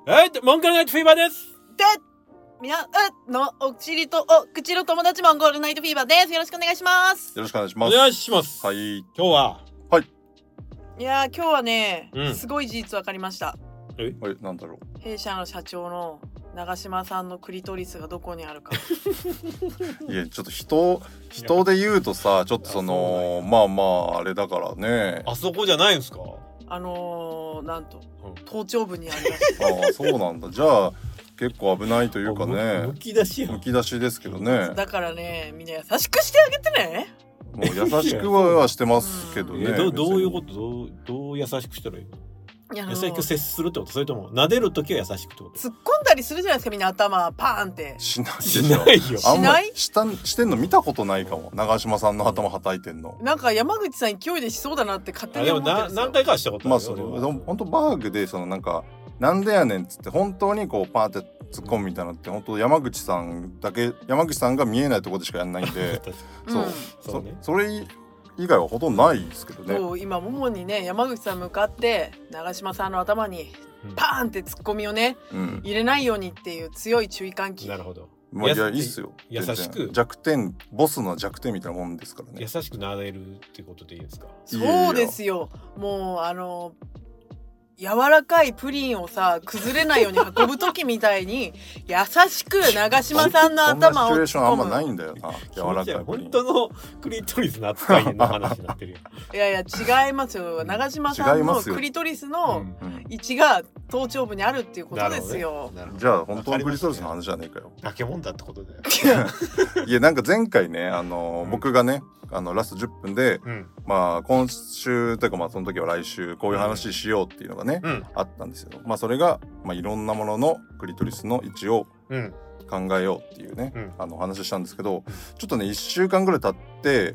モンゴルナイトフィーバーです。 で、皆のお尻とお口の友達モンゴルナイトフィーバーです。よろしくお願いします。 よろしくお願いします。 お願いします。 はい。 今日は今日はね、 うんすごい事実分かりました。 なんだろう。 弊社の社長の長嶋さんのクリトリスがどこにあるか。 いやちょっと人で言うとさ、ちょっとそのあれだからね。 あそこじゃないんですか？ なんと頭頂部にあります。 あ、そうなんだ。じゃあ結構危ないというかね。 むき出しやん。 むき出しですけどね。 だからね、みんな優しくしてあげてね。 もう優しくはしてますけどね。 どういうこと？どう優しくしたらいいの？優しく接するってこと？それとも撫でるときは優しくってこと？ 突っ込んだりするじゃないですか、みんな頭パーンってしないでししょ。 ないよ。 あんましてんの見たことないかも。長嶋さんの頭はたいてんの。 なんか山口さん勢いでしそうだなって勝手にでも思ってるんですよ。 何回かしたことあるよ。 それ本当バーグでそのなんかなんでやねんっつって本当にこうパーって突っ込むみたいなのって本当山口さんが見えないところでしかやんないんでそれ以外はほとんどないですけどね。 そう今ももにね、山口さん向かって長嶋さんの頭にパーンって突っ込みをね、入れないようにっていう強い注意喚起。 なるほど。 いやいいっすよ。 優しくボスの弱点みたいなもんですからね。 優しく撫でるってことでいいですか？ そうですよ。もう柔らかいプリンをさ、崩れないように運ぶ時みたいに優しく長嶋さんの頭を突っ込む。 そんなシチュエーションあんまないんだよな。柔らかいプリン。 本当のクリトリスの扱いの話になってるよ。 いや違いますよ。長嶋さんのクリトリスの位置が頭頂部にあるっていうことですよ。 じゃあ本当のクリトリスの話じゃねえかよ。 化け物だってことだよ。 いやなんか前回ね僕がねラスト10分で、今週というかその時は来週こういう話しようっていうのがね、あったんですよ。それがいろんなもののクリトリスの位置を考えようっていうね、話したんですけど、ちょっとね1週間ぐらい経って、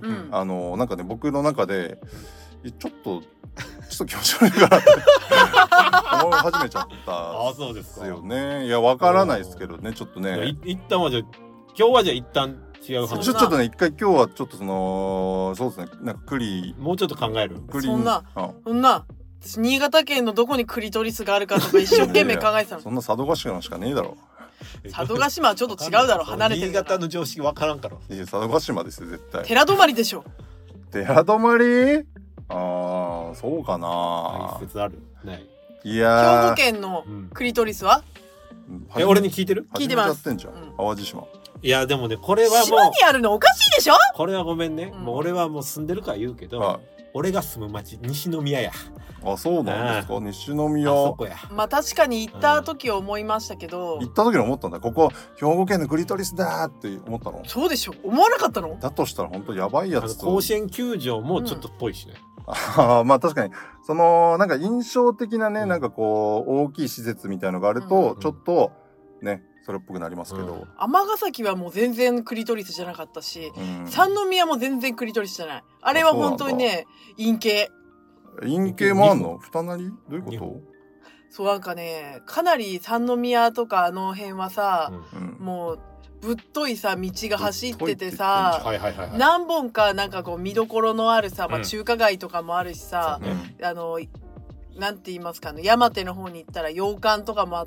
なんかね僕の中でちょっと気持ち悪いかなって思い始めちゃったんですよね。いやわからないですけどね、ちょっとね。 一旦は今日は一旦違う話。 ちょっとね一回今日はちょっとそうですね、なんかもうちょっと考える。 そんな私新潟県のどこにクリトリスがあるかとか一生懸命考えてたの。 そんな佐渡島しかねえだろ。 佐渡島はちょっと違うだろ、離れてる。 新潟の常識わからんから。 いや佐渡島ですよ絶対。 寺泊でしょ。 寺泊？そうかな。 説ある？ない。 いや兵庫県のクリトリスは？ 俺に聞いてる？ 聞いてます。 淡路島。 いやでもね、これはもう島にあるのおかしいでしょ。 これはごめんね、もう俺はもう住んでるから言うけど、俺が住む町西宮や。 あ、そうなんですか。西宮。 あそこや。 確かに行った時思いましたけど、 行った時に思ったんだ。ここ兵庫県のクリトリスだって思ったの。 そうでしょ。思わなかったの？ だとしたら本当やばいやつと。 甲子園球場もちょっとっぽいしね。 確かにそのなんか印象的なね、なんかこう大きい施設みたいのがあると、ちょっとねそれっぽくなりますけど、 尼崎はもう全然クリトリスじゃなかったし、三宮も全然クリトリスじゃない。あれは本当にね陰形もあんの？二なり？どういうこと？ そうなんかね、かなり三宮とかあの辺はさ、もうぶっといさ道が走っててさ、何本かなんかこう見どころのあるさ、中華街とかもあるしさ、なんて言いますかね、山手の方に行ったら洋館とかもあって、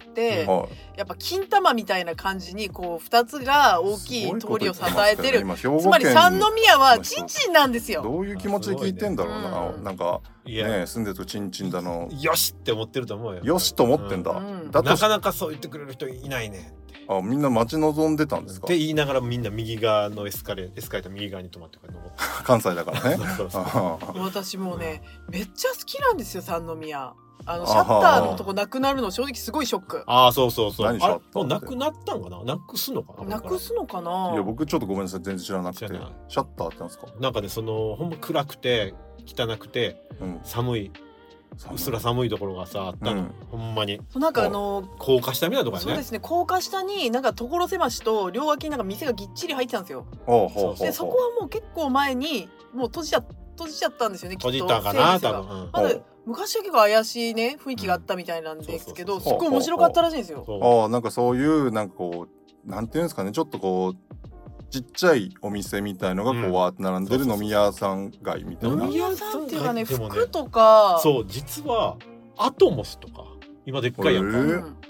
やっぱ金玉みたいな感じにこう2つが大きい通りを支えてる。つまり三宮はチンチンなんですよ。 どういう気持ちで聞いてんだろうな。なんかね、住んでるとチンチンだのよしって思ってると思うよ。 よしと思ってんだ。 なかなかそう言ってくれる人いないね。 みんな待ち望んでたんですかって言いながらみんな右側のエスカレーター右側に止まってから登って関西だからね。 私もうね、めっちゃ好きなんですよ三宮。シャッターのとこなくなるの正直すごいショック。 そう何シャッターってもうなくなったんかな。なくすのかな。 いや僕ちょっとごめんなさい全然知らなくて。シャッターってなんですか？ なんかね、そのほんま暗くて汚くて寒いうっすら寒いところがさあったの、ほんまに。 なんか高架下みたいなところね。 そうですね、高架下になんか所狭しと両脇になんか店がぎっちり入ってたんですよ。でそこはもう結構前にもう閉じちゃったんですよね。 閉じたかな多分。 まだ昔は結構怪しいね雰囲気があったみたいなんですけど、すっごい面白かったらしいんですよ。 なんかそういうなんかこうなんていうんですかね、ちょっとこうちっちゃいお店みたいのがこうわーって並んでる飲み屋さん街みたいな。 飲み屋さんっていうかね、服とか。 そう実はアトモスとか今でっかいやんか、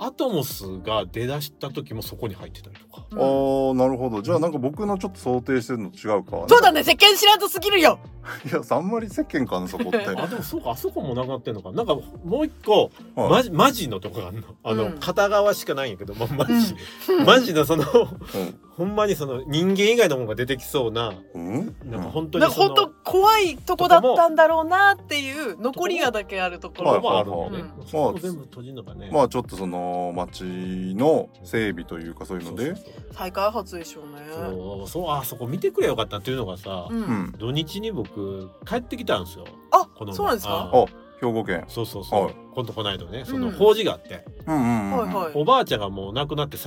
アトモスが出だした時もそこに入ってたりとか。 ああ、なるほど。じゃあなんか僕のちょっと想定してるの違うか、ね。 そうだね、世間知らんとすぎるよ。 いや、あんまり世間かなそこって。 あ、でもそうか、あそこもなくなってんのか。なんかもう一個、はい、マジのとこがあるの。片側しかないんやけど、まあ、マジのその、ほんまにその人間以外のものが出てきそうな、なんか本当にその本当怖いとこだったんだろうなっていう残りがだけあるところもあるのね。そこ全部閉じるのかね。 まあちょっとその街の整備というかそういうので再開発でしょうね。 そう、あそこ見てくれよかったっていうのがさ、土日に僕帰ってきたんですよ。 あ、そうなんですか。 兵庫県。 そう、この間ね、その法事があって、おばあちゃんがもう亡くなって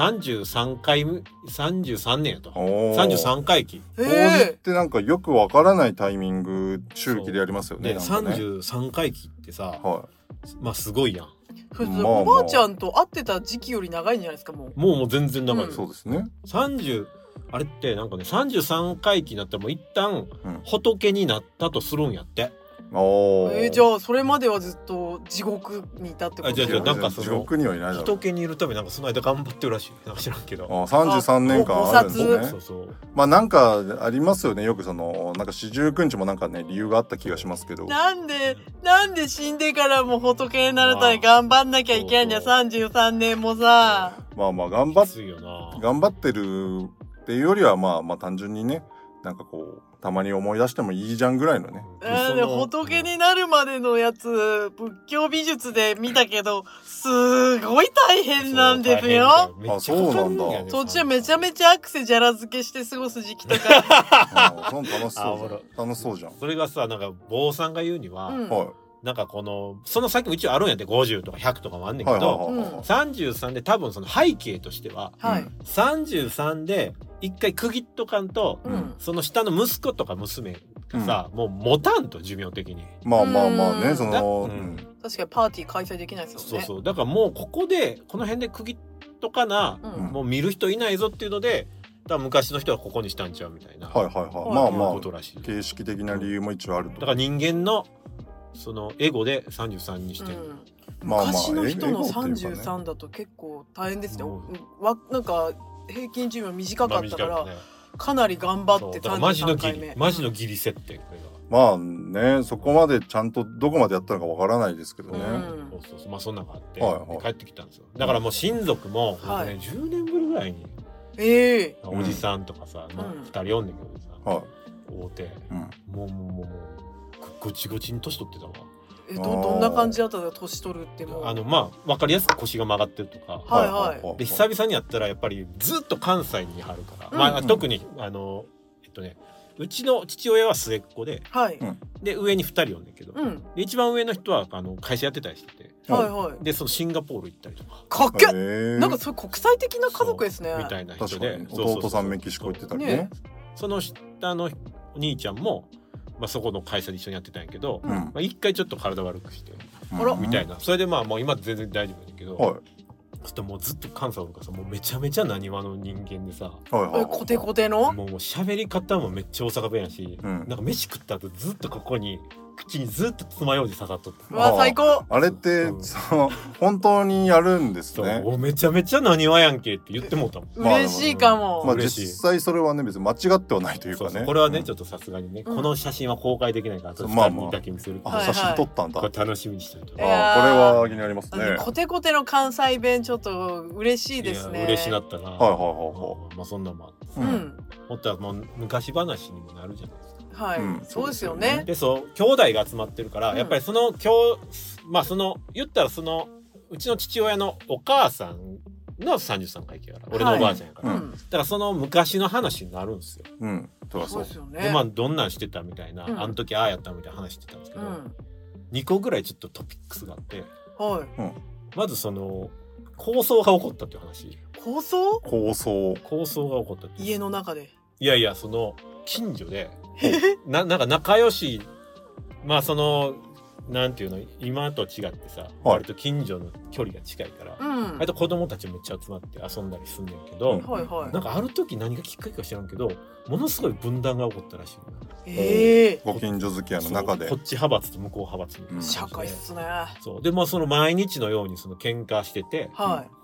33年やと、33回忌。 法事ってなんかよくわからないタイミング周期でやりますよね。 33回忌ってさ、まあすごいやん。 普通おばあちゃんと会ってた時期より長いんじゃないですか。もう全然長い。 そうですね。 あれってなんかね、33回忌になったらもう一旦仏になったとするんやって。 じゃあそれまではずっと地獄にいたってこと？ じゃあなんかその地獄にはいないだろう。 仏にいるためなんかその間頑張ってるらしい。なんか知らんけど。 33年間あるんですね。 そう。 まあなんかありますよね。よくそのなんか四十九日もなんかね理由があった気がしますけど。 なんで死んでからも仏になるため頑張んなきゃいけんじゃん。33年もさ。 まあ頑張ってるっていうよりはまあ単純にね、なんかこうたまに思い出してもいいじゃんぐらいのね。 仏になるまでのやつ仏教美術で見たけどすごい大変なんですよ。 あ、そうなんだ。 そっちはめちゃめちゃアクセじゃら漬けして過ごす時期とか。 楽しそうじゃん。 それがさ、なんか坊さんが言うには、なんかその先も一応あるんやって、50とか100とかもあんねんけど、33で多分その背景としては、33で一回区切っとかんと、その下の息子とか娘がさ、もう持たんと、寿命的に。 まあね、その、 確かにパーティー開催できないですよね。 そう、だからもうこの辺で区切っとかな、もう見る人いないぞっていうので、多分昔の人はここにしたんちゃうみたいな。 まあ形式的な理由も一応あると。 だから人間のそのエゴで33にしてる。 昔の人の33だと結構大変ですよ。なんか平均寿命短かったから、かなり頑張って33回目。 マジのギリ設定。 まあね、そこまでちゃんとどこまでやったのかわからないですけどね。 そう、まあそんなのがあって帰ってきたんですよ。だからもう親族も10年ぶりぐらいにおじさんとかさ、2人おんねんけどさ、会うて、もうごちごちに年取ってたわ。 どんな感じだったの？年取るってもまあ分かりやすく腰が曲がってるとか、で久々にやったらやっぱりずっと関西にあるから、まあ特にうちの父親は末っ子で、で上に2人おんねんけど、で一番上の人は会社やってたりしてて、でそのシンガポール行ったりとか。 かっけえ。なんかそういう国際的な家族ですね。 みたいな人で、 弟さんメキシコ行ってたりね。 その下のお兄ちゃんもそこの会社で一緒にやってたんやけど、一回ちょっと体悪くしてみたいな。それでもう今全然大丈夫だけど、ちょっともうずっと関西おるからさ、もうめちゃめちゃなにわの人間でさ、 コテコテのもう喋り方もめっちゃ大阪弁やし、なんか飯食った後ずっとここに口にずっと爪楊枝刺さっとった。 うわ最高。 あれって本当にやるんですね。 めちゃめちゃなにわやんけって言ってもうたもん。 嬉しいかも。 実際それはね別に間違ってはないというかね。 これはねちょっとさすがにね、この写真は公開できないから2人にだけ見せる。 写真撮ったんだ。 これ楽しみにしてる。 これは気になりますね。 コテコテの関西弁ちょっと嬉しいですね。 嬉しなったな。まあそんなもん。もっともう昔話にもなるじゃないですか。 そうですよね。 で兄弟が集まってるから、やっぱりまあ言ったらうちの父親のお母さんの33回忌やから、俺のおばあちゃんやから、だからその昔の話になるんですよ。 そうですよね。 でまあどんなんしてたみたいな、あの時ああやったみたいな話してたんですけど、2個ぐらいちょっとトピックスがあって、まず抗争が起こったっていう話。 抗争が起こったって。 家の中で。 いや近所でなんか仲良し、まあなんていうの、今と違ってさ、割と近所の距離が近いから、割と子供たちめっちゃ集まって遊んだりすんねんけど、なんかある時何がきっかけか知らんけど、ものすごい分断が起こったらしい。 ご近所付き合いの中でこっち派閥と向こう派閥みたいな。 社会っすね。 そうでその毎日のように喧嘩してて、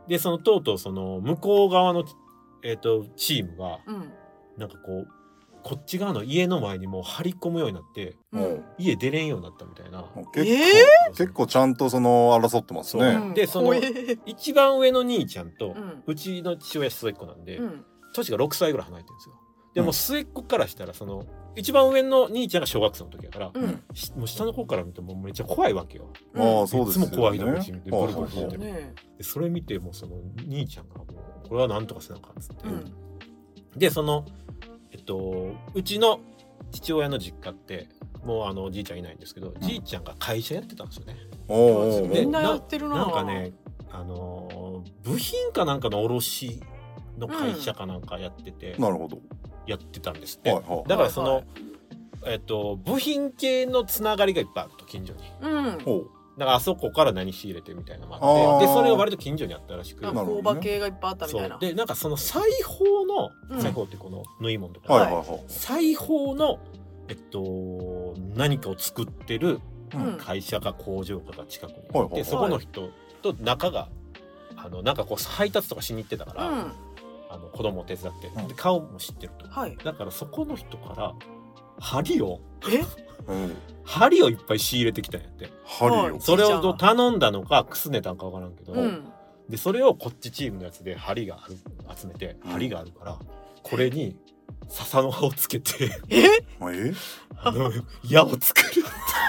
でそのとうとうその向こう側の、チームが、なんかこうこっち側の家の前にもう張り込むようになって、家出れんようになったみたいな。 結構ちゃんとその争ってますね。 でその一番上の兄ちゃんと、うちの父親末っ子なんで、年が6歳ぐらい離れてるんですよ。でも末っ子からしたらその一番上の兄ちゃんが小学生の時やから、もう下の子から見てもめっちゃ怖いわけよ。いつも怖いのし見てボリボリ言ってる。それ見てもその兄ちゃんがもうこれはなんとかせなあかんっつって、でそのうちの父親の実家ってもうおじいちゃんいないんですけど、じいちゃんが会社やってたんですよね。 みんなやってるな。 なんかね部品かなんかの卸の会社かなんかやってて、 なるほどやってたんですって。だからその、部品系のつながりがいっぱいあると近所に。だからあそこから何仕入れてみたいなのもあって、でそれが割と近所にあったらしく、 工場系がいっぱいあったみたいな。 でなんかその裁縫ってこの縫い物とか、裁縫の何かを作ってる会社か工場かが近くにあって、そこの人と仲がなんかこう配達とかしに行ってたから、子供を手伝ってで顔も知ってると、だからそこの人から針をいっぱい仕入れてきたんやって。それを頼んだのかくすねたんか分からんけど、でそれをこっちチームのやつで針がある集めて、針があるからこれに笹の葉をつけて矢を作る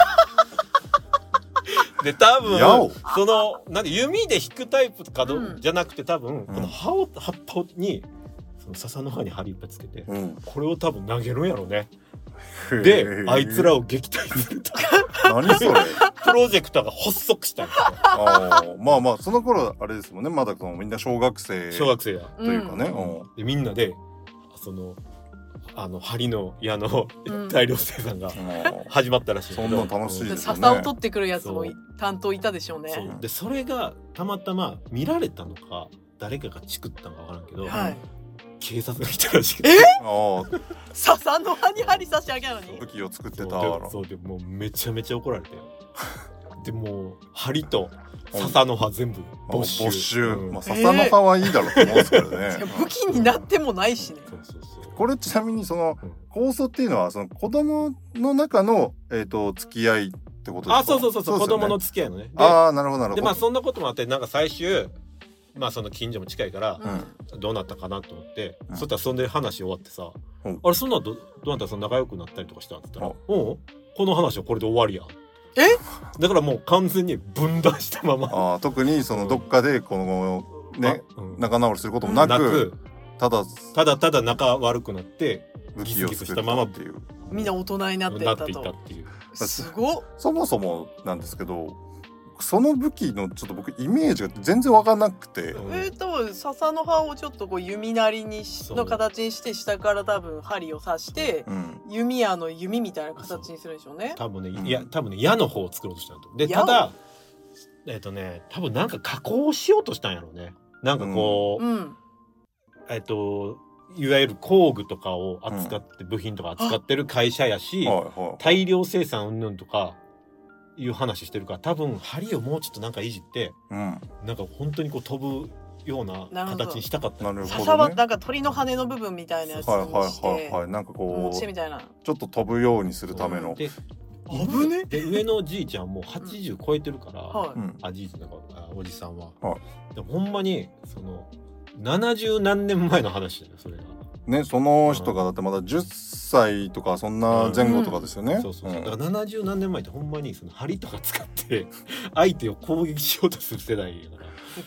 で多分そのなんで弓で引くタイプかじゃなくて、多分この葉っぱにその笹の葉に針いっぱいつけて、これを多分投げるんやろうね。であいつらを撃退すると何それプロジェクトが発足したんですよ。 まあまあその頃あれですもんね、まだみんな小学生やというかね、 でみんなでその針の矢の大量生産が始まったらしい。 そんな楽しいですよね。 笹を取ってくるやつも担当いたでしょうね。 でそれがたまたま見られたのか誰かがチクったのか分からんけど、警察が来たらしくて、 笹の葉に針刺し上げるのに武器を作ってた。 そうでもうめちゃめちゃ怒られてでもう針と笹の葉全部没収。 まあ笹の葉はいいだろうと思うんですけどね。 武器になってもないしね。 これちなみにその構想っていうのはその子供の中の付き合いってことですか？ そう子供の付き合いのね。 なるほどなるほど。 でまあそんなこともあってなんか最終まあその近所も近いからどうなったかなと思って、そしたらそんで話終わってさ、あれそんなどうなったらその仲良くなったりとかしたんって言ったら、この話はこれで終わりや。だからもう完全に分断したまま。 特にそのどっかでこのね仲直りすることもなく、ただ仲悪くなってギスギスしたままっていう、 みんな大人になっていったと。すごっ。 そもそもなんですけど、その武器のちょっと僕イメージが全然分かんなくて、 多分笹の葉をちょっとこう弓なりにの形にして下から多分針を刺して、弓矢の弓みたいな形にするんでしょうね。 多分ね矢の方を作ろうとしたんだと。でただ多分なんか加工しようとしたんやろうね。なんかこう、いわゆる工具とかを扱って部品とか扱ってる会社やし、大量生産云々とかいう話してるから、多分針をもうちょっとなんかいじって、なんか本当にこう飛ぶような形にしたかった。 笹はなんか鳥の羽の部分みたいなやつにしてなんかこうみたいなちょっと飛ぶようにするための。 で上のじいちゃんも80超えてるから、じいちゃんおじさんは、でほんまにその70何年前の話だよそれがね。その人がだってまだ10歳とかそんな前後とかですよね。 だから70何年前ってほんまにその針とか使って相手を攻撃しようとする世代だから。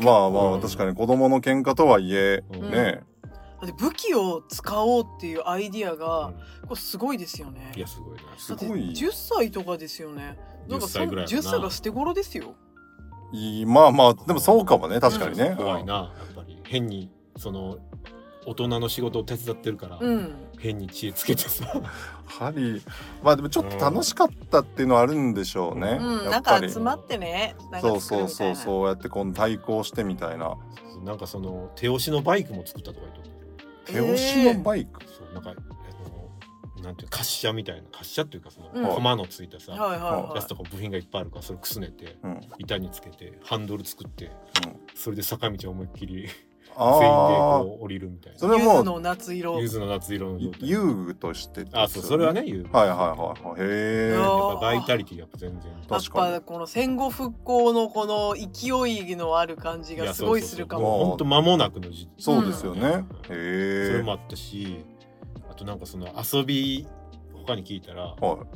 まあ確かに子供の喧嘩とはいえね。 武器を使おうっていうアイディアがこれすごいですよね。 いやすごいな。 すごい。 10歳とかですよね。なんか10歳が捨て頃ですよ。 まあでもそうかもね、確かにね。 怖いなやっぱり。変にその大人の仕事を手伝ってるから、変に知恵つけてさまあでもちょっと楽しかったっていうのはあるんでしょうね。 なんか集まってね、 そうやってこの対抗してみたいな。 なんかその手押しのバイクも作ったとか言って。 手押しのバイク？ そうなんかなんていう滑車みたいな滑車っていうかそのコマのついたさ、やつとか部品がいっぱいあるからそれくすねて、板につけてハンドル作って、それで坂道を思いっきり全員でこう降りるみたいな。 それも柚子の夏色。 柚子の夏色の遊具として。 そうそれはね遊具。 はいはいはい。へえ。 やっぱバイタリティやっぱ全然。 確かに。やっぱこの戦後復興のこの勢いのある感じがすごいするかも。 本当間もなくの時期。 そうですよね。へえ。それもあったし、あとなんかその遊び他に聞いたら、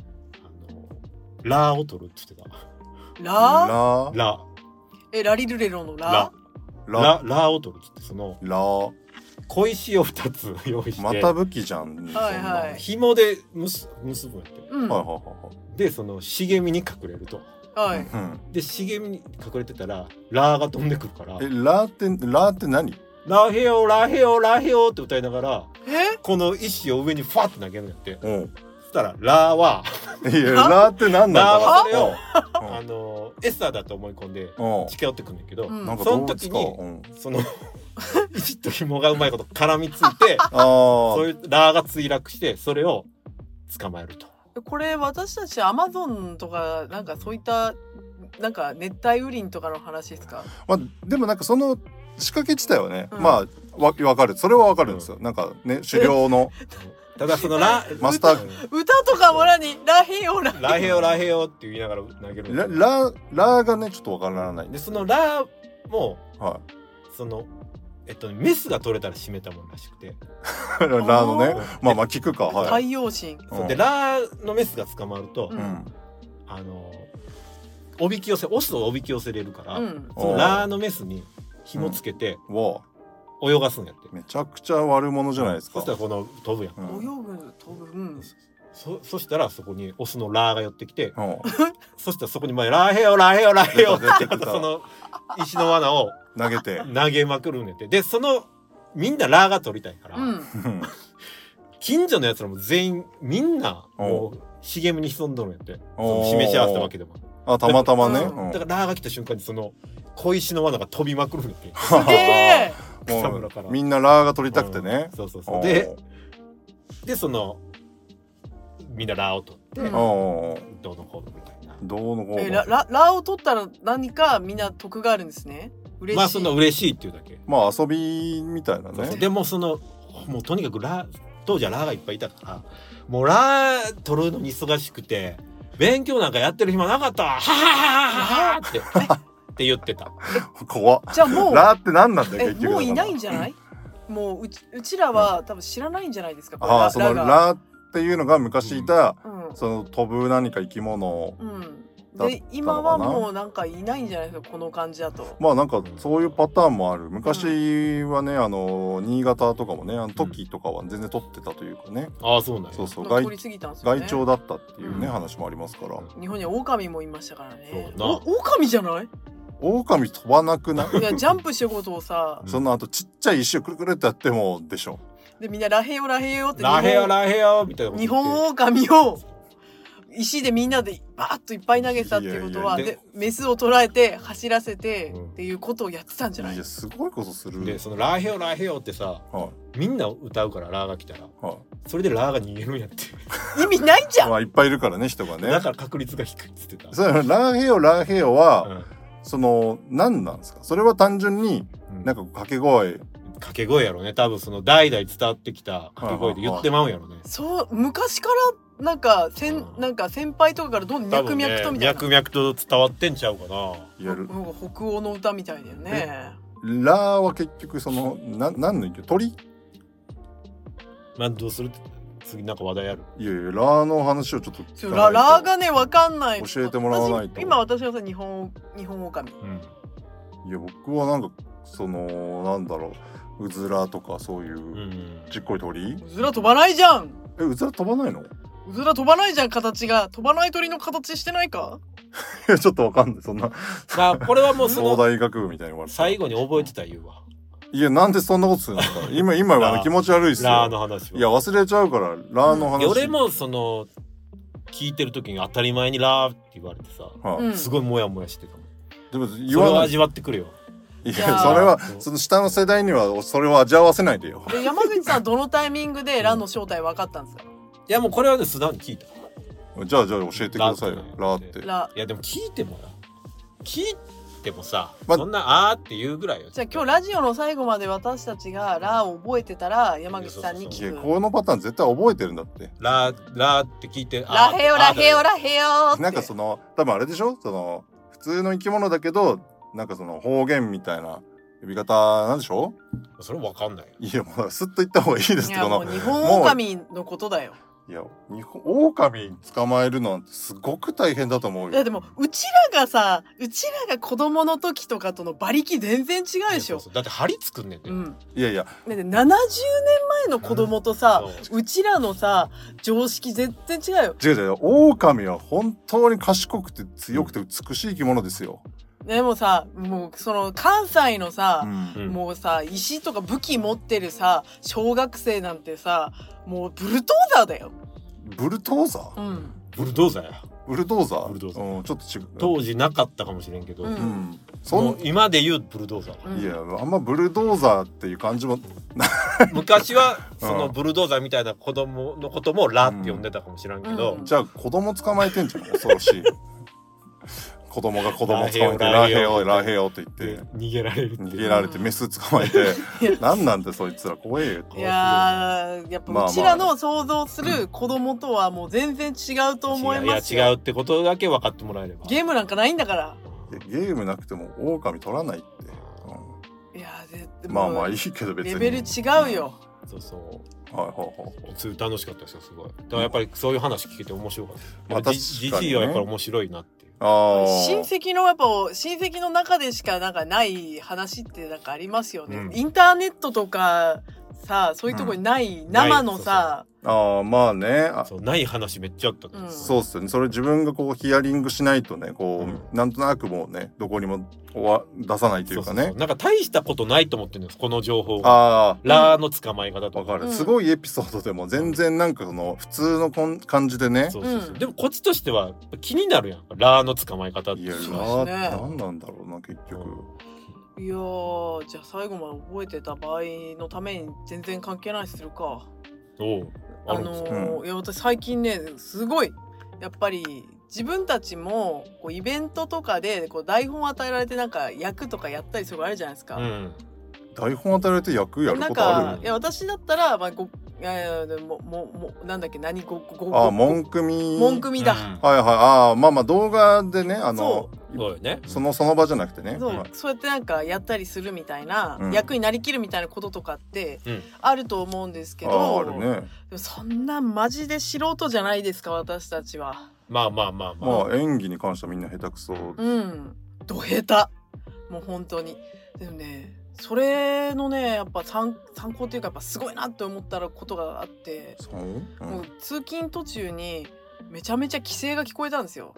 ラーを取るって言ってた。 ラー？ラ。 ラリルレロのラ？ ラーを取るってそのラー小石を2つ用意してまた武器じゃん。 はいはい。 紐で結ぶんやって。 はいはいはい。 でその茂みに隠れると。 はい。 で茂みに隠れてたらラーが飛んでくるから。 ラーって何？ ラーヘヨラーヘヨラーヘヨって歌いながらこの石を上にファッて投げるんやって。そしたらラーはいやラーって何なんだ。 ラーはそれを餌だと思い込んで近寄ってくるんだけど、その時にその石と紐がうまいこと絡みついてそういうラーが墜落してそれを捕まえると。 これ私たちアマゾンとかなんかそういったなんか熱帯雨林とかの話ですか？ まあでもなんかその仕掛け自体はね、まあわかる。それはわかるんですよ。なんかね狩猟のただそのマスター歌とかも何ラヘヨラヘヨラヘヨって言いながら投げる。 ラーがねちょっとわからない。 でそのラーもそのメスが取れたら締めたものらしくてラーのねまあ聞くか。 太陽神でラーのメスが捕まるとおびき寄せオスをおびき寄せれるからそのラーのメスに紐つけて泳がすんやって。 めちゃくちゃ悪者じゃないですか。 そしたらこの飛ぶやん。 飛ぶ。 そしたらそこにオスのラーが寄ってきてそしたらそこにラーヘヨラーヘヨラーヘヨってまたその石の罠を投げまくるんやって。でそのみんなラーが取りたいから近所のやつらも全員みんなもう茂みに潜んどるんやって。示し合わせたわけでもたまたまね。 だからラーが来た瞬間にその小石の罠が飛びまくるんやって。 すげえみんなラーが取りたくてね。 そうでそのみんなラーを取ってどうのこうのみたいな。 どうのこうのラーを取ったら何かみんな得があるんですね。嬉しい。 まあそんな嬉しいっていうだけ。 まあ遊びみたいなね。 でもそのもうとにかく当時はラーがいっぱいいたからもうラー取るのに忙しくて勉強なんかやってる暇なかったわははははって言ってた。 怖っ。 じゃあもうラーって何なんだよ結局。 もういないんじゃない？もううちらは多分知らないんじゃないですか。 そのラーっていうのが昔いたその飛ぶ何か生き物で今はもうなんかいないんじゃないですかこの感じだと。 まあなんかそういうパターンもある。昔はね新潟とかもねトキとかは全然取ってたというかね。 そうなんや。 そう害鳥だったっていうね話もありますから。 日本には狼もいましたからね。狼じゃない？ 狼飛ばなくない？ いやジャンプしてることをさその後ちっちゃい石をくるくるってやってもでしょ。 でみんなラヘヨラヘヨってラヘヨラヘヨみたいな日本狼を石でみんなでバーッといっぱい投げたっていうことはでメスを捉えて走らせてっていうことをやってたんじゃない？ いやすごいことする。 でそのラヘヨラヘヨってさみんな歌うからラーが来たらそれでラーが逃げるんやって意味ないじゃん。 まあいっぱいいるからね人がね。 だから確率が低いっつってた。 それラーヘヨはその何なんですか？それは単純になんか掛け声やろね。多分その代々伝わってきた掛け声で言ってまうんやろね。 そう昔からなんか先輩とかからどんどん脈々とみたいな。 脈々と伝わってんちゃうかな。 北欧の歌みたいだよね。 ラーは結局その何の鳥？ まあどうする？次なんか話題ある？ いやラーの話をちょっとラーがね分かんない。 教えてもらわないと。 今私はさ日本狼。 いや僕はなんかそのなんだろううずらとかそういうちっこい鳥？ うずら飛ばないじゃん。 うずら飛ばないの？ うずら飛ばないじゃん。形が飛ばない鳥の形してないか？ いやちょっとわかんないそんな。 これはもうその東大学部みたいに言われて最後に覚えてた言うわ。 いやなんでそんなことするんですか？今は気持ち悪いっすよ。 ラーの話は。 いや忘れちゃうからラーの話。 俺もその聞いてる時に当たり前にラーって言われてさ、すごいモヤモヤしてたもん。 でもそれを味わってくれよ。 いやそれはその下の世代にはそれを味わわせないでよ。 山口さんどのタイミングでラの正体分かったんですか？ いやもうこれはね素直に聞いた。 じゃあ教えてくださいよ。ラーって。 いやでも聞いてもさ、そんなあーって言うぐらいよ。 じゃあ今日ラジオの最後まで私たちがラーを覚えてたら山口さんに聞く。 このパターン絶対覚えてるんだって。 ラーって聞いてラヘヨラヘヨラヘヨって。 なんか多分あれでしょ、普通の生き物だけどなんか方言みたいな呼び方なんでしょ。 それ分かんないよ。 いやもうスッと言った方がいいですって。 いやもう日本狼のことだよ。 いや狼捕まえるのなんてすごく大変だと思うよ。 いやでもうちらが子供の時とかとの馬力全然違うでしょ。 だって針作んねんで、 いやいや 70年前の子供とさ、うちらのさ常識全然違うよ。 違う狼は本当に賢くて強くて美しい生き物ですよ。 でもさ、もう関西のさ、もうさ石とか武器持ってるさ小学生なんてさもうブルドーザーだよ。 ブルドーザー？ ブルドーザーや。 ブルドーザー？ちょっと違う。 当時なかったかもしれんけど、今で言うブルドーザー。 いやあんまブルドーザーっていう感じも昔はそのブルドーザーみたいな子供のこともラって呼んでたかもしれんけど、 じゃあ子供捕まえてんじゃん。恐ろしい。子供が子供捕まえてラヘヨって言って逃げられてメス捕まえてなんなんでそいつら怖えよ。 いややっぱうちらの想像する子供とはもう全然違うと思いますよ。 いや違うってことだけ分かってもらえれば。 ゲームなんかないんだから。 ゲームなくても狼取らないって、 いやまあいいけど別にレベル違うよ。 普通楽しかったですよすごい。だからやっぱりそういう話聞けて面白かった。GT はやっぱり面白いなって。 親戚の中でしかなんかない話ってなんかありますよね。インターネットとかさそういうところにない生のさ。 まあね。 ない話めっちゃあった。 そうっすよね。それ自分がヒアリングしないとねなんとなくもうねどこにも出さないというかね。 なんか大したことないと思ってるんですこの情報が。ラーの捕まえ方とか。わかる。すごいエピソードでも全然なんか普通の感じでね。 でもこっちとしては気になるやんラーの捕まえ方って。 いやラー何なんだろうな結局。 いやじゃあ最後まで覚えてた場合のために全然関係ないするか。いや私最近ねすごいやっぱり自分たちもイベントとかで台本与えられてなんか役とかやったりするのあるじゃないですか。 台本与えられて役やることある？ いや私だったらなんだっけ文組だ。 まあ動画でねその場じゃなくてね。 そうやってなんかやったりするみたいな役になりきるみたいなこととかってあると思うんですけど、でもそんなマジで素人じゃないですか私たちは。 まあ演技に関してはみんな下手くそ。 ど下手もう本当に。でもねそれのねやっぱ参考っていうかやっぱすごいなって思ったことがあって、もう通勤途中にめちゃめちゃ規制が聞こえたんですよ。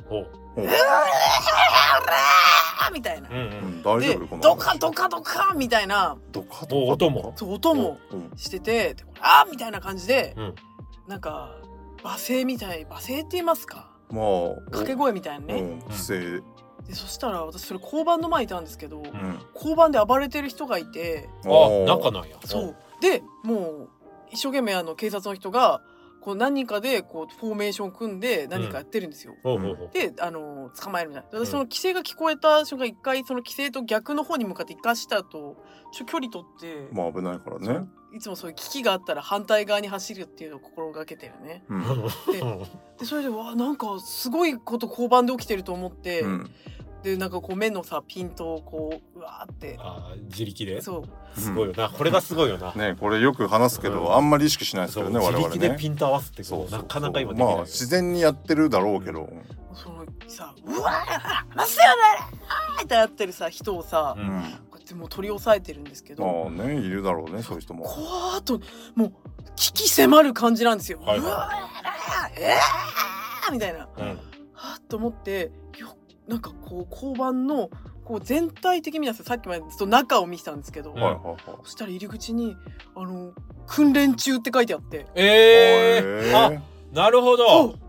みたいな。でドカドカドカみたいな音もしててみたいな感じでなんか罵声って言いますか、掛け声みたいなね。でそしたら私それ交番の前にいたんですけど、交番で暴れてる人がいて、 仲なんや。 そうでもう一生懸命警察の人が何人かでフォーメーション組んで何かやってるんですよ。で捕まえるみたいな。私その規制が聞こえた瞬間一回その規制と逆の方に向かって一回した後距離取って、 危ないからね。 いつもそういう危機があったら反対側に走るっていうのを心がけてるね。でそれでなんかすごいこと交番で起きてると思って、でなんか目のピントをうわーって自力で。 そうすごいよな、これがすごいよな。 ねこれよく話すけど、あんまり意識しないですけどね我々ね。 自力でピント合わせてなかなか今できない。 自然にやってるだろうけど、 そのうわーますよねってやってる人をこうやってもう取り押さえてるんですけど、 いるだろうねそういう人も。 こわーっともう危機迫る感じなんですよ。うわーみたいな。はっと思ってなんか交番の全体的に皆さんさっきまでずっと中を見てたんですけど、そしたら入り口に訓練中って書いてあって、 なるほど。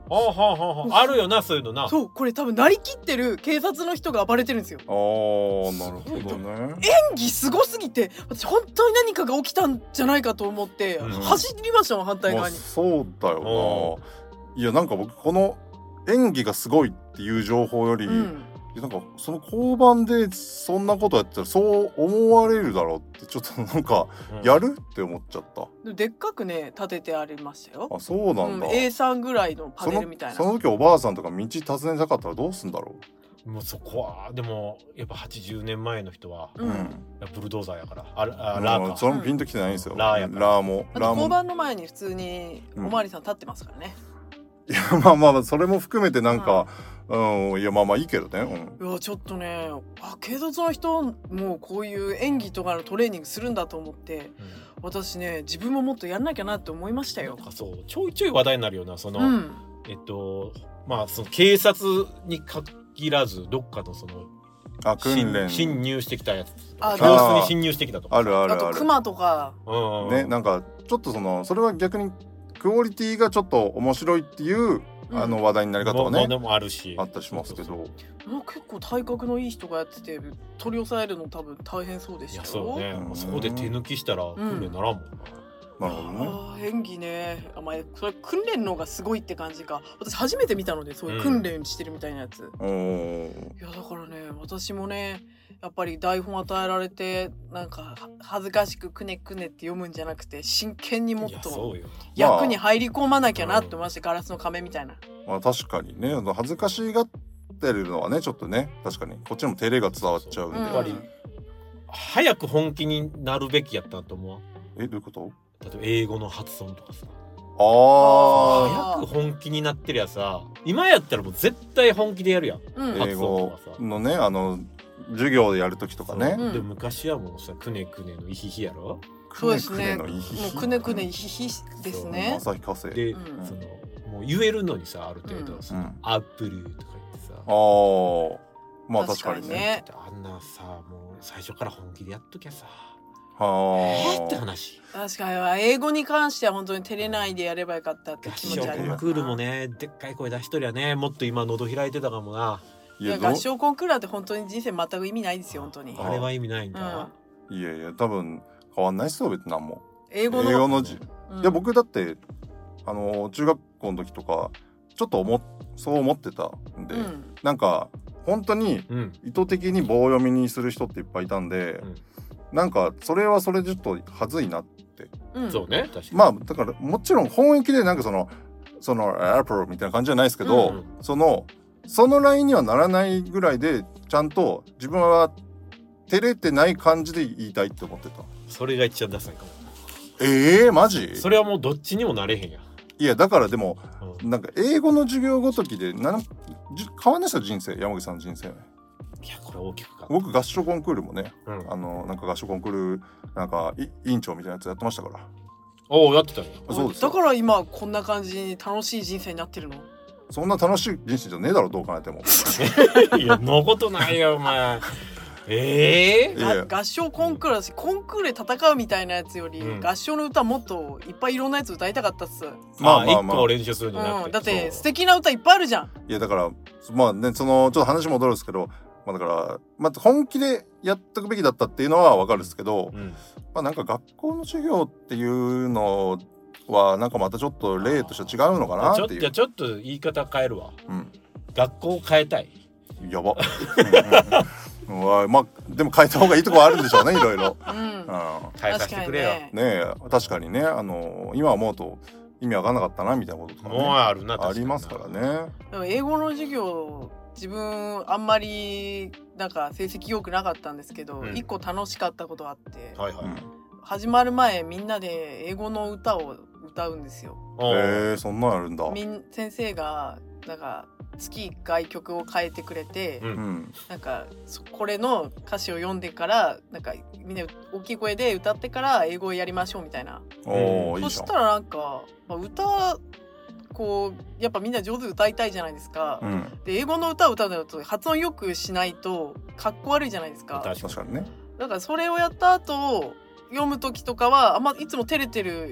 あるよなそういうのな。 そうこれ多分なりきってる警察の人が暴れてるんですよ。 なるほどね。 演技すごすぎて私本当に何かが起きたんじゃないかと思って、走りましたもん反対側に。 そうだよな。いやなんか僕この演技がすごいっていう情報より、なんかその交番でそんなことやったらそう思われるだろうってちょっとなんかやるって思っちゃった。 でっかくね立ててありましたよ。 あ、そうなんだ。 A3 ぐらいのパネルみたいな。 その時おばあさんとか道尋ねたかったらどうすんだろう。もうそこはでもやっぱ80年前の人は、ブルドーザーやからラーか。 それもピンときてないんですよ。 ラーも交番の前に普通におまわりさん立ってますからね。 いやまあそれも含めてなんか、いやまあいいけどね。 いやちょっとね警察の人もこういう演技とかのトレーニングするんだと思って、私ね自分ももっとやんなきゃなって思いましたよ。 なんかそうちょいちょい話題になるようなその、まあその警察に限らずどっかのその訓練侵入してきたやつ、教室に侵入してきたとか、 あとクマとかね、なんかちょっとそれは逆にクオリティがちょっと面白いっていう話題になり方はね、 もあるしあったりしますけど、 結構体格のいい人がやってて取り押さえるの多分大変そうでしたよ。 そうね、そこで手抜きしたら訓練ならんもんな。 なるほどね。演技ね、それ訓練の方がすごいって感じか。私初めて見たのでそういう訓練してるみたいなやつ。いやだからね私もねやっぱり台本与えられてなんか恥ずかしくくねくねって読むんじゃなくて真剣にもっと役に入り込まなきゃなって思いまして、ガラスの仮面みたいな。 確かにね恥ずかしがってるのはねちょっとね確かにこっちも照れが伝わっちゃうんで、やっぱり早く本気になるべきやったと思う。 どういうこと？ 例えば英語の発音とかさ、早く本気になってるやさ、今やったらもう絶対本気でやるやん、 英語のね授業でやる時とかね。 で昔はもうさくねくねのイヒヒやろ。 そうですね。もうくねくねイヒヒですね。 朝日火星で、もう言えるのにさある程度さ、アップルとか言ってさ、 まあ確かにね。 あんなさもう最初から本気でやっときゃさ。 って話。 確かに英語に関しては本当に照れないでやればよかったって気持ちあります。 合唱コンクールもねでっかい声出しとりゃねもっと今喉開いてたかもな。 いや合唱コンクールって本当に人生全く意味ないですよ本当に。 あれは意味ないんだ。 いや多分変わんないっすよ別に何も。 英語の字。いや僕だって中学校の時とかちょっとそう思ってたんで、なんか本当に意図的に棒読みにする人っていっぱいいたんで、なんかそれはそれでちょっとはずいなって。 そうね。 まあだからもちろん本域でなんかそのアップルみたいな感じじゃないですけど、そのラインにはならないぐらいでちゃんと自分は照れてない感じで言いたいって思ってた。 それが一番ダサいかも。 マジ？それはもうどっちにもなれへんや。 いやだからでも、なんか英語の授業ごときで変わんないですよ人生。山口さんの人生。 いやこれ大きくか。 僕合唱コンクールもね、なんか合唱コンクールなんか委員長みたいなやつやってましたから。 やってたよ。 そうです。 だから今こんな感じに楽しい人生になってるの？ そんな楽しい人生じゃねえだろどう考えても。 いやのことないよお前。 合唱コンクールだしコンクールで戦うみたいなやつより、合唱の歌もっといっぱいいろんなやつ歌いたかったっす。 まあ一個練習するんじゃなくて、 だって素敵な歌いっぱいあるじゃん。 いやだからまあねちょっと話戻るんですけど、だから本気でやっとくべきだったっていうのはわかるんですけど、なんか学校の授業っていうのはなんかまたちょっと例として違うのかなっていう。 ちょっと言い方変えるわ。学校を変えたい。 やば。まあでも変えた方がいいとこはあるんでしょうねいろいろ。 変えさせてくれよ。 ね確かにね今思うと意味わかんなかったなみたいなこととかねもうあるなありますからね。 でも英語の授業自分あんまりなんか成績良くなかったんですけど、一個楽しかったことがあって、始まる前みんなで英語の歌を歌うんですよ。 そんなんあるんだ。 先生がなんか月1回曲を変えてくれて、なんかこれの歌詞を読んでからなんかみんな大きい声で歌ってから英語をやりましょうみたいな。そしたらなんか、歌こうやっぱみんな上手に歌いたいじゃないですか。で英語の歌を歌うのと発音よくしないとかっこ悪いじゃないですか。 確かにね。 だからそれをやった後読む時とかはいつも照れてる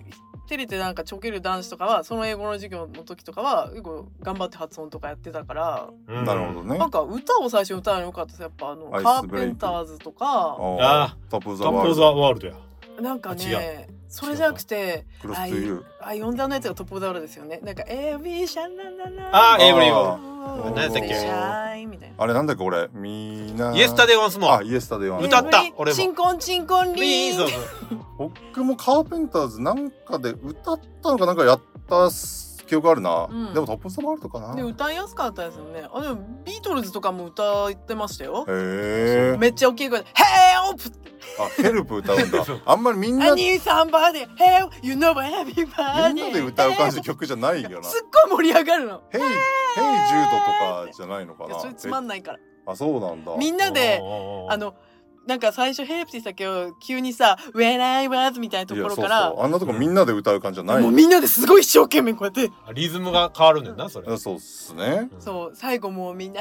照れてなんかちょける男子とかはその英語の授業の時とかは結構頑張って発音とかやってたから、 なるほどね。 なんか歌を最初歌うのよかったです。やっぱカーペンターズとかトップ・オブ・ザ・ワールドや。 なんかねそれじゃなくて読んだのやつがトップ・オブ・ザ・ワールドですよね。なんかエビシャンランランランエブリオ何だっけあれなんだっけ俺みんなイエスタデイワンスモアイエスタデイワンスモア歌った俺もチンコンチンコンリー僕もカーペンターズなんかで歌ったのかなんかやった記憶あるな、でもトップ・オブ・ザ・ワールドかな。 で歌いやすかったですよね。でもビートルズとかも歌ってましたよ。 へえ。 めっちゃ大きい声でヘルプヘルプ歌うんだ。あんまりみんな I need somebody help you know everybody みんなで歌う感じの曲じゃないよな。 すっごい盛り上がるの。 ヘイジュードとかじゃないのかな。 それつまんないから。 あ、そうなんだ。 みんなでなんか最初ヘルプって言ったけど急にさ When I was みたいなところからあんなとこみんなで歌う感じじゃない。 もうみんなですごい一生懸命こうやってリズムが変わるねんなそれ。 そうっすね。 そう最後もうみんな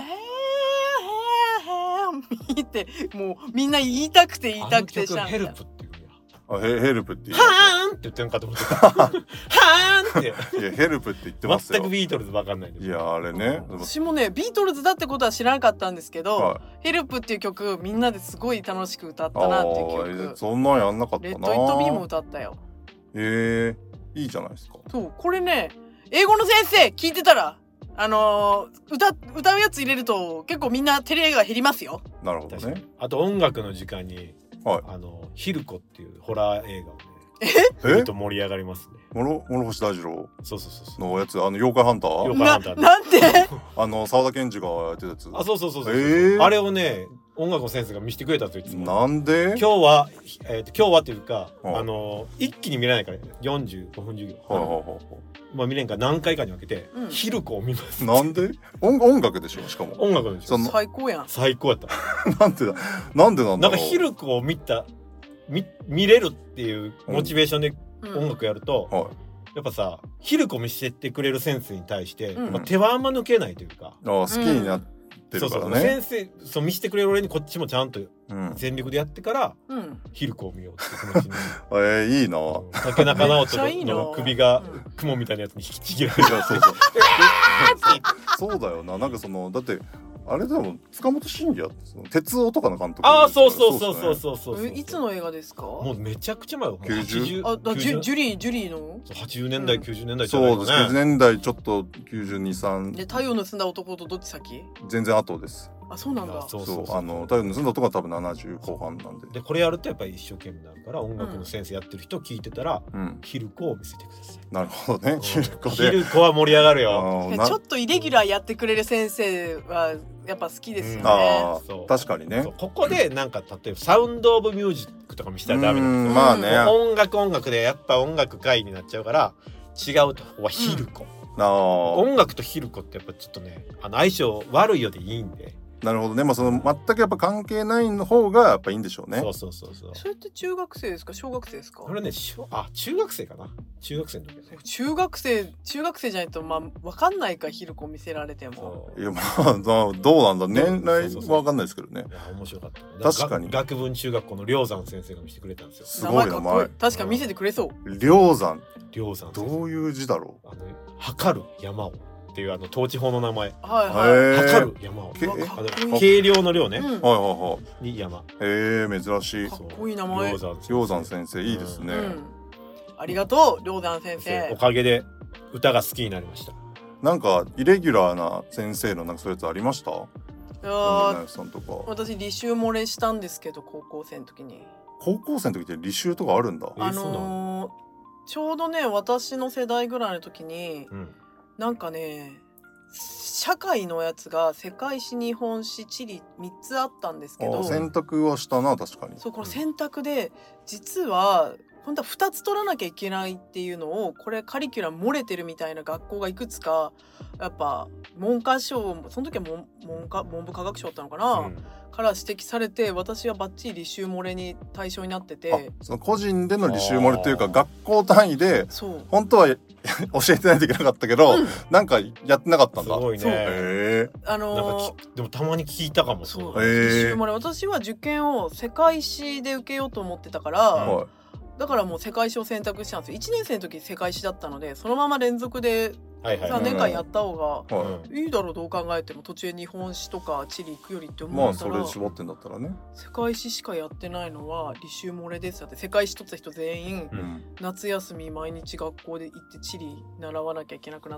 見てもうみんな言いたくてしゃん。 ヘルプってヘルプって言う。 はーんって言ってんかと思ってた。はーんって。 いやヘルプって言ってますよ。 全くビートルズわかんない。 いやあれね。 私もねビートルズだってことは知らなかったんですけど、ヘルプっていう曲みんなですごい楽しく歌ったなっていう曲。 そんなんやんなかったな。 レッド・イット・ビーも歌ったよ。 いいじゃないですか。 そうこれね英語の先生聞いてたら歌うやつ入れると結構みんな照れが減りますよ。 なるほどね。 あと音楽の時間にヒルコっていうホラー映画をねと盛り上がりますね。 諸星大二郎そうのやつ妖怪ハンターなんて沢田研二がやってたやつ。 そうあれをね音楽の先生が見せてくれたといつも。 なんで今日はというか一気に見れないから45分授業見れんから何回かに分けてヒルコを見ます。 なんで音楽でしょ。しかも音楽でしょ。 最高やん。 最高やった。 なんでなんだろう。 なんかヒルコを見れるっていうモチベーションで音楽やるとやっぱさヒルコ見せてくれる先生に対して手はあんま抜けないというか好きになってるからね。 先生見せてくれる俺にこっちもちゃんと全力でやってからヒルコを見ようって気持ちに。 いいな。 竹中直人の首が雲みたいなやつに引きちぎられる。 そうだよな。なんかだってあれでも塚本慎也鉄夫とかの監督。 そういつの映画ですか。 もうめちゃくちゃ前よ。 ジュリーの 80年代90年代じゃないかね。そうです。90年代ちょっと92、3で太陽の盗んだ男とどっち先。 全然後です。 あ、そうなんだ。 太陽の盗んだ男は多分70後半なんで。 でこれやるとやっぱり一生懸命になるから音楽の先生やってる人聞いてたらヒルコを見せてください。 なるほどね。ヒルコは盛り上がるよ。 ちょっとイレギュラーやってくれる先生はやっぱ好きですよね。 確かにね。 ここでなんか例えばサウンドオブミュージックとか見せたらダメなんですよ。 まあね。 音楽でやっぱ音楽会になっちゃうから違うと。ここはヒルコ。音楽とヒルコってやっぱちょっとね相性悪いようでいいんで。 なるほどね。全くやっぱ関係ないの方がやっぱいいんでしょうね。 そう。 それって中学生ですか小学生ですか。 これね中学生かな。中学生の時ね。 中学生じゃないと分かんないかヒルコ見せられても。 いやどうなんだ。年代は分かんないですけどね。 面白かった。 確かに学文中学校の梁山先生が見せてくれたんですよ。 すごい名前。 確か見せてくれそう。 梁山どういう字だろう。 測る山をっていう統治法の名前。 測る山を。軽量の量ね。に山。 珍しい。 かっこいい名前。 梁山先生いいですね。 ありがとう梁山先生。 おかげで歌が好きになりました。 なんかイレギュラーな先生のなんかそういうやつありました？ 私履修漏れしたんですけど高校生の時に。 高校生の時って履修とかあるんだ。 ちょうどね私の世代ぐらいの時に。なんかね社会のやつが世界史日本史地理3つあったんですけど選択はしたな。確かにそうこの選択で実は本当は2つ取らなきゃいけないっていうのをこれカリキュラム漏れてるみたいな学校がいくつかやっぱ文科省その時は文部科学省だったのかな、から指摘されて私はバッチリ履修漏れに対象になっててその個人での履修漏れというか学校単位で本当は教えてないといけなかったけど、なんかやってなかったんだ。 すごいね。なんかでもたまに聞いたかも。 履修漏れ私は受験を世界史で受けようと思ってたから、 だからもう世界史を選択したんですよ。1年生の時世界史だったのでそのまま連続で3年間やった方がいいだろう。どう考えても途中日本史とか地理行くよりって思ったら、 まあそれ絞ってんだったらね、 世界史しかやってないのは履修漏れですだって。世界史取った人全員、夏休み毎日学校で行って地理習わなきゃいけなくなって、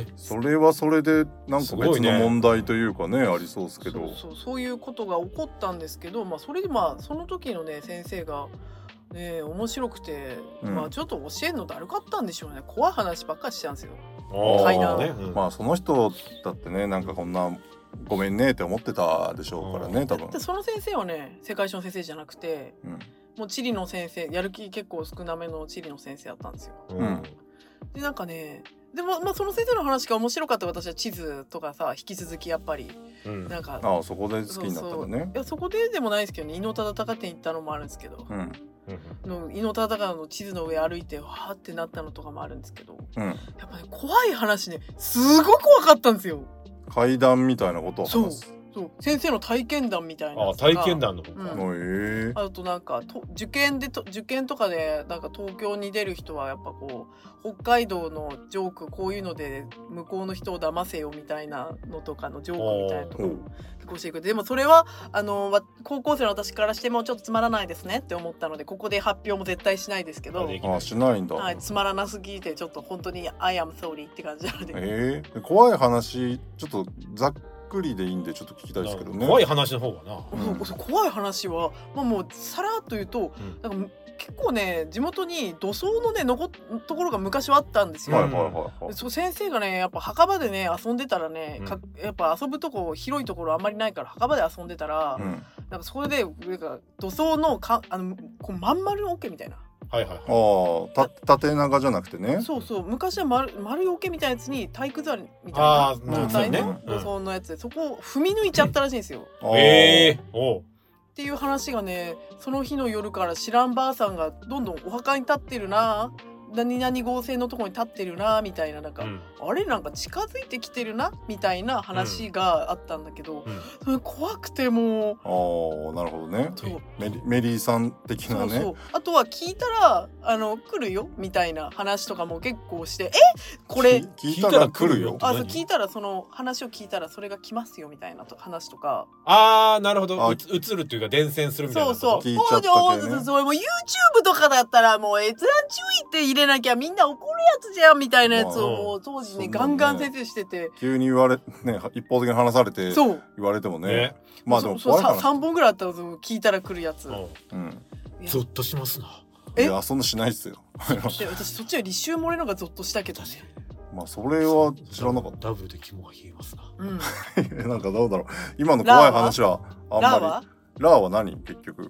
それはそれでなんか別の問題というかねありそうですけど、 そういうことが起こったんですけど、それでその時のね先生が面白くて、ちょっと教えるのだるかったんでしょうね。怖い話ばっかりしてたんですよ。 その人だってねなんかこんなごめんねって思ってたでしょうからね多分。 でその先生はね世界史の先生じゃなくて、もう地理の先生、やる気結構少なめの地理の先生だったんですよ。でなんかねでもその先生の話が面白かった。私は地図とかさ引き続きやっぱり、なんかそこで好きになったのね。 いやそこででもないですけどね、伊能忠敬店行ったのもあるんですけど、伊能忠敬の地図の上歩いてわーってなったのとかもあるんですけど、やっぱね怖い話ねすごく怖かったんですよ。 怪談みたいなことを話す。 そう先生の体験談みたいな。 体験談の方か。あとなんか受験とかでなんか東京に出る人はやっぱこう北海道のジョークこういうので向こうの人を騙せよみたいなのとかのジョークみたいなとこ結構していく。でもそれは高校生の私からしてもちょっとつまらないですねって思ったのでここで発表も絶対しないですけど。 しないんだ。 はい、つまらなすぎてちょっと本当に I am sorry って感じなので。 怖い話ちょっとざっくりでいいんでちょっと聞きたいですけどね。 怖い話の方がな、 怖い話は、もうさらっと言うと、なんか結構ね地元に土葬のねところが昔はあったんですよ。先生がねやっぱ墓場でね遊んでたらね、やっぱ遊ぶとこ広いところあんまりないから墓場で遊んでたら、なんかそれでなんか土葬のこうまん丸の桶みたいな。 縦長じゃなくてね。 そう昔は丸い桶みたいなやつに体育座りみたいな状態の土葬のやつでそこを踏み抜いちゃったらしいんですよ。っていう話がねその日の夜から知らんばあさんがどんどんお墓に立ってるな何々合成のところに立ってるなみたいななんか、あれなんか近づいてきてるなみたいな話があったんだけど、それ怖くてもう。なるほどね。メリーさん的なね。 あとは聞いたら来るよみたいな話とかも結構してこれ聞いたら来るよ。 聞いたらその話を聞いたらそれが来ますよみたいな話とか。 なるほど。映るっていうか伝染するみたいな。 そう聞いちゃったけどね。 それも YouTube とかだったらもう閲覧注意って入れなきゃみんな怒るやつじゃんみたいなやつをもう当時ねガンガン先生してて、 急に言われね一方的に話されて言われてもね。まあでも怖い話 3本ぐらいあったら聞いたら来るやつ。 ゾッとしますな。 いやそんなしないっすよ。 私そっちは履修漏れのがゾッとしたけどね。 それは知らなかった。 ダブルで肝が冷えますな。 なんかどうだろう今の怖い話はあんまり。ラーは何結局。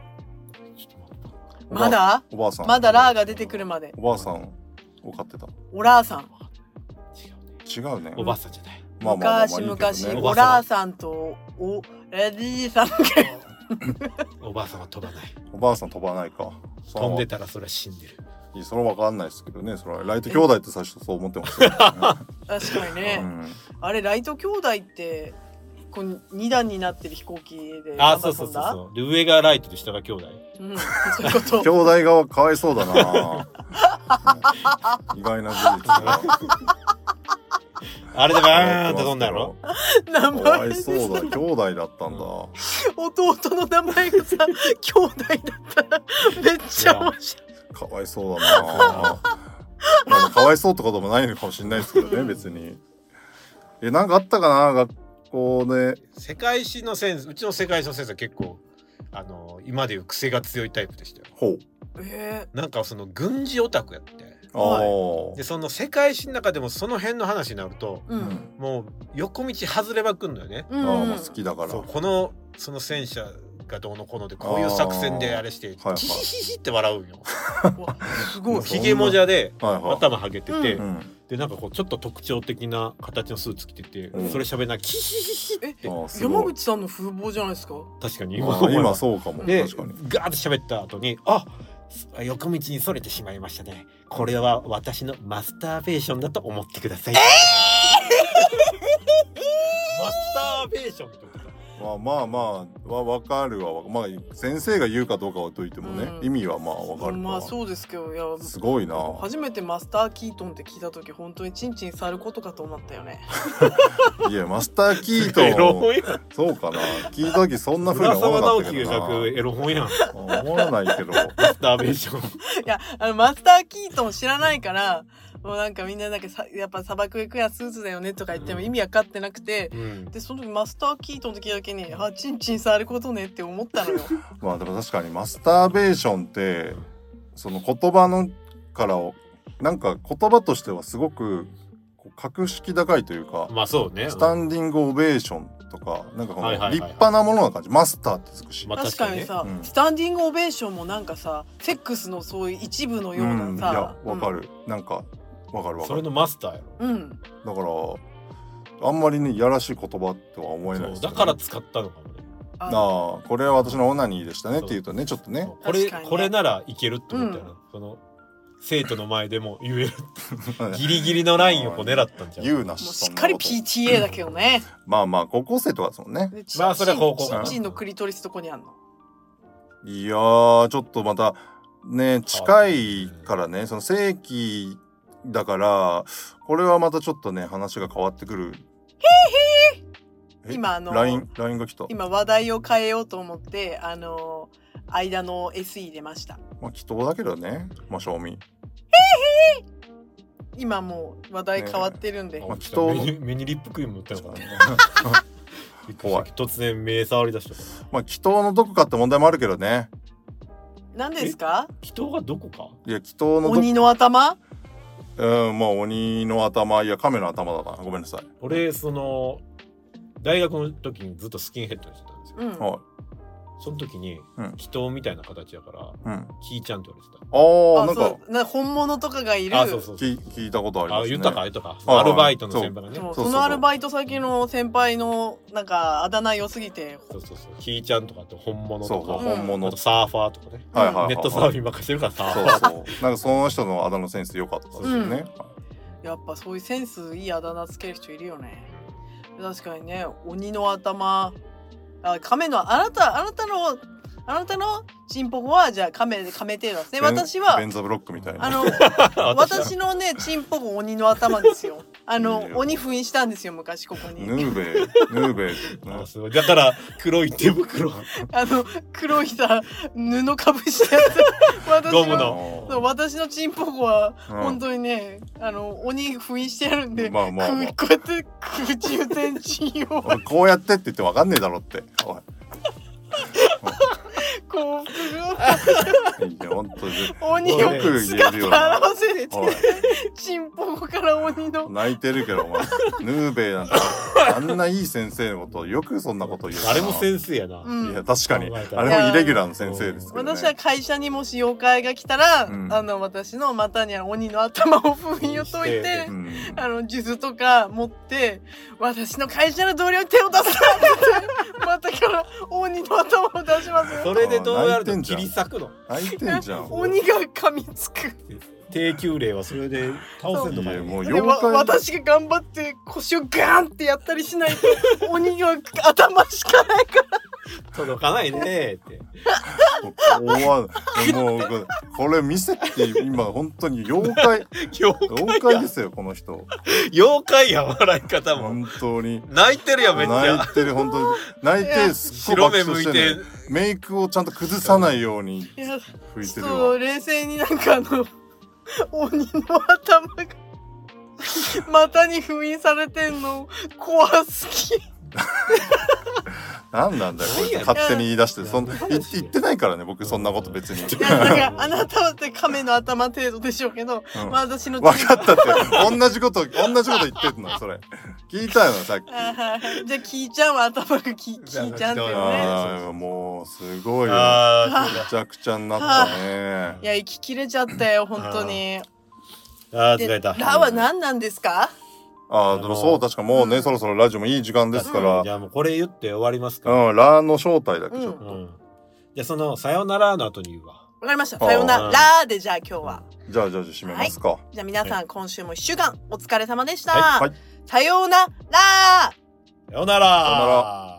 まだおばあさんまだラーが出てくるまで。 おばあさんを飼ってた。 おらあさん。 違うね。 おばあさんじゃない。 昔おらあさんとレディーさんがおばあさんは飛ばない。 おばあさん飛ばないか。 飛んでたらそれは死んでる。 それは分かんないですけどね。それはライト兄弟って最初そう思ってました。 確かにね。あれライト兄弟ってこう2段になってる飛行機で。 そうで上がライトで下が兄弟。 そういうこと。 兄弟側かわいそうだな。意外な事実が。 あれでバーンって飛んだやろ。 名前かわいそうだ。兄弟だったんだ。 弟の名前がさ兄弟だったらめっちゃ面白い。 かわいそうだな。かわいそうってこともないのかもしれないですけどね別に。なんかあったかな学校で。 世界史の先生、うちの世界史の先生は結構今でいう癖が強いタイプでしたよ。なんかその軍事オタクやって。でその世界史の中でもその辺の話になると、もう横道外ればくんのよね。 好きだから。 その戦車がどうのこうのでこういう作戦であれしてヒヒヒヒって笑うんよ。 すごい。 ひげもじゃで頭はげてて、でなんかこうちょっと特徴的な形のスーツ着てて、それ喋りながらキヒヒヒって。 山口さんの風貌じゃないですか。 確かに今そうかも。 でガーって喋った後に横道にそれてしまいましたね。これは私のマスターベーションだと思ってください。マスターベーションって言った。 まあわかるわ。まあ先生が言うかどうかはといてもね、意味はまあわかるか。 まあそうですけど、いやすごいな。 初めてマスター・キートンって聞いた時本当にチンチン触ることかと思ったよね。 いやマスター・キートンそうかな、聞いた時そんな風に思わなかったけどな。 村沢直樹が書くエロ本やん。 思わないけど。マスターベーション。いやマスター・キートン知らないから。もうなんかみんななんかやっぱ砂漠行くやスーツだよねとか言っても意味わかってなくて、でその時マスター・キートンの時だけにチンチン触ることねって思ったのよ。 まあでも確かにマスターベーションってその言葉のからなんか言葉としてはすごく格式高いというか、 まあそうね、 スタンディングオベーションとかなんかこの立派なものな感じ、マスターってつくし、 まあ、確かにさ、スタンディングオベーションもなんかさセックスのそういう一部のようなさ、 いやわかる、なんかわかる。 それのマスターやろ。 だからあんまりねやらしい言葉とは思えないです、ね、 だから使ったのかもね。 これは私のオナニーでしたねって言うとねちょっとね、 これならいけるって思ったよな、その生徒の前でも言えるギリギリのラインをこう狙ったんじゃん。 言うなしっかり PTA だけどね。 まあ高校生とかですもんね。 まあそれは高校チンチンのクリトリスどこにあんの？ いやーちょっとまたね近いからね、その正規だからこれはまたちょっとね話が変わってくる。 今 LINE が来た。 今話題を変えようと思って間の SE 入れました。 まあ祈祷だけどね、まあ賞味。 今もう話題変わってるんで。 まあ祈祷目にリップクリーム塗ってるからね。怖い。突然目触り出したから。 まあ祈祷のどこかって問題もあるけどね。 何ですか？ 祈祷がどこか？ いや祈祷の鬼の頭？ まあ鬼の頭、いや亀の頭だな、ごめんなさい。 俺その大学の時にずっとスキンヘッドにしてたんですよ。 はい。 その時に祈祷みたいな形やから、キーちゃんって言われてた。 なんか本物とかがいる。 聞いたことありますね。 言ったか。アルバイトの先輩がね。 そのアルバイト先の先輩のなんかあだ名良すぎて。 そうキーちゃんとかって本物とか、 本物、 あとサーファーとかね。ネットサーフィンばっかしてるからサーファー。 なんかその人のあだ名センス良かったですよね。 やっぱそういうセンスいいあだ名つける人いるよね。確かにね、鬼の頭、亀のあなたのチンポコはじゃあ亀程度ですね。私はベンザブロックみたいな。 私のねチンポコ鬼の頭ですよ。鬼封印したんですよ昔ここに。 ヌーベイ。 だから黒い手袋。 黒いさ布かぶしたやつ。 ゴムの。 私のチンポコは本当にね鬼封印してやるんで、こうやって空中戦陣を。 こうやってって言ってわかんねえだろって。おい。 こう本当に鬼を姿現せれてチンポコから鬼の泣いてるけど、ヌーベイなんかあんないい先生のことをよくそんなこと言う。 あれも先生やな。 いや確かにあれもイレギュラーの先生ですけどね。 私は会社にもし妖怪が来たら、私の股には鬼の頭を封印を解いて、数珠とか持って私の会社の同僚に手を出すなってまたから鬼の頭を出しますよ。 それでどうやると切り裂くの？ 泣いてんじゃん。 鬼が噛みつく。 低級霊はそれで倒せんのかよ。 もう妖怪。 私が頑張って腰をガーンってやったりしないと鬼が頭しかないから。 届かないねーって。 もうこれ見せて今本当に妖怪ですよこの人。 妖怪や笑い方も。 本当に泣いてるよめっちゃ。 泣いてる本当に泣いてすっごい爆笑してる。メイクをちゃんと崩さないように拭いてるわ。 そう冷静になんか鬼の頭が股に封印されてんの怖すぎ。 なんなんだよこれ勝手に言い出して言ってないからね僕そんなこと別に。 いやだからあなたはって亀の頭程度でしょうけど、私の分かったって同じこと言ってんのそれ聞いたよなさっき。 じゃあキーちゃんは頭がキーちゃんってね。 もうすごいよめちゃくちゃになったね。 いや息切れちゃったよ本当に。 疲れた。 ラは何なんですか？ でもそう確かもうねそろそろラジオもいい時間ですから。 じゃあもうこれ言って終わりますか。 ラの正体だけちょっと。 じゃあそのさよならの後に言うわ。 わかりました。さよならでじゃあ今日は。 じゃあ締めますか。 じゃあ皆さん今週も1週間お疲れ様でした。さようなら。 さよなら。